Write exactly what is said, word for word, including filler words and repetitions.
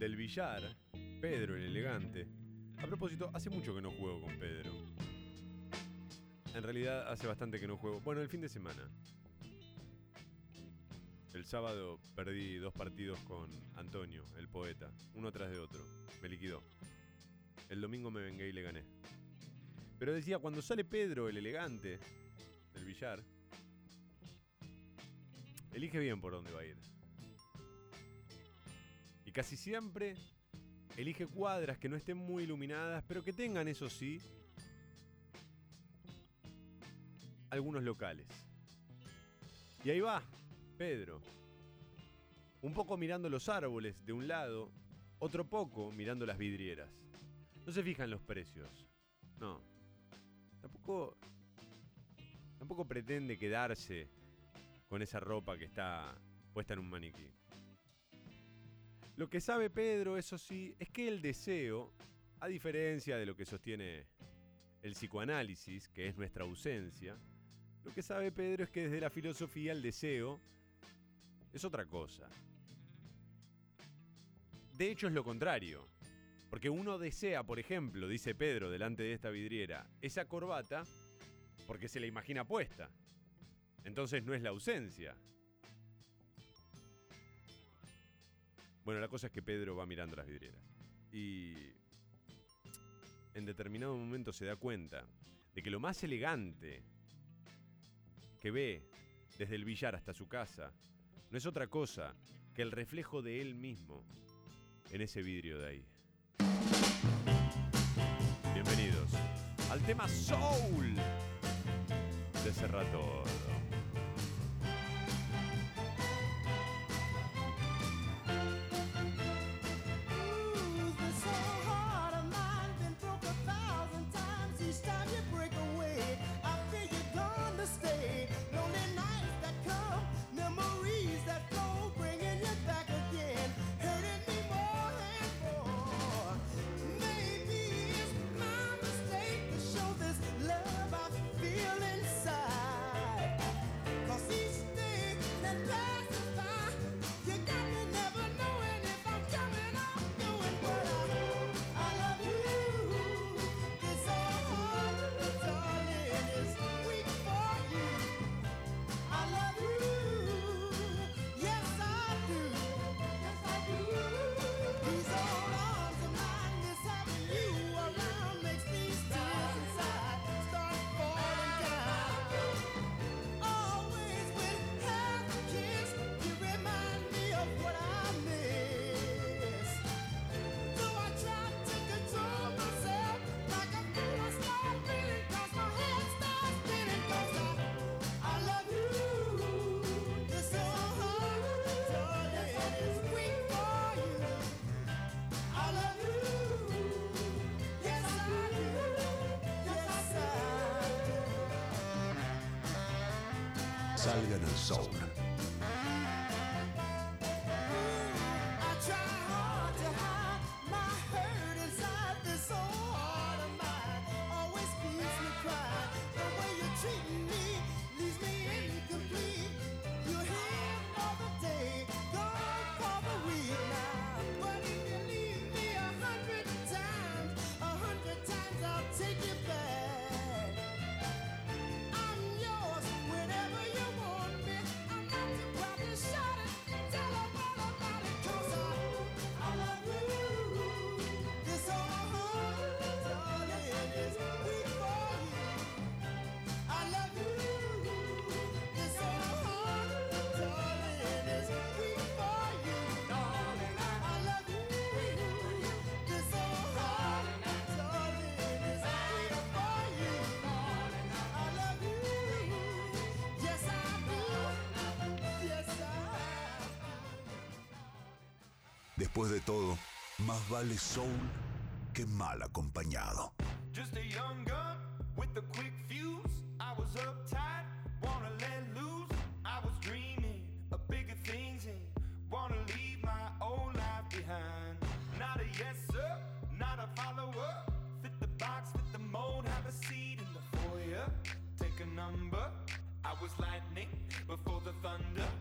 del billar, Pedro el elegante. A propósito, hace mucho que no juego con Pedro. En realidad hace bastante que no juego. Bueno, el fin de semana. El sábado perdí dos partidos con Antonio, el poeta, uno tras de otro. Me liquidó. El domingo me vengué y le gané. Pero decía, cuando sale Pedro el elegante del billar, elige bien por dónde va a ir. Y casi siempre elige cuadras que no estén muy iluminadas, pero que tengan, eso sí, algunos locales. Y ahí va Pedro, un poco mirando los árboles de un lado, otro poco mirando las vidrieras. No se fijan los precios. No. Tampoco, tampoco pretende quedarse con esa ropa que está puesta en un maniquí. Lo que sabe Pedro, eso sí, es que el deseo, a diferencia de lo que sostiene el psicoanálisis, que es nuestra ausencia, lo que sabe Pedro es que desde la filosofía el deseo es otra cosa. De hecho es lo contrario, porque uno desea, por ejemplo, dice Pedro delante de esta vidriera, esa corbata porque se la imagina puesta. Entonces no es la ausencia. Bueno, la cosa es que Pedro va mirando las vidrieras y en determinado momento se da cuenta de que lo más elegante que ve desde el billar hasta su casa no es otra cosa que el reflejo de él mismo en ese vidrio de ahí. Bienvenidos al tema Soul de Serratoro. Salgan al Soul. Después de todo, más vale soul que mal acompañado. Just a young gun with a quick fuse. I was uptight, wanna let loose. I was dreaming of bigger things and wanna leave my old life behind. Not a yes sir, not a follower. Fit the box, fit the mold, have a seat in the foyer. Take a number. I was lightning before the thunder.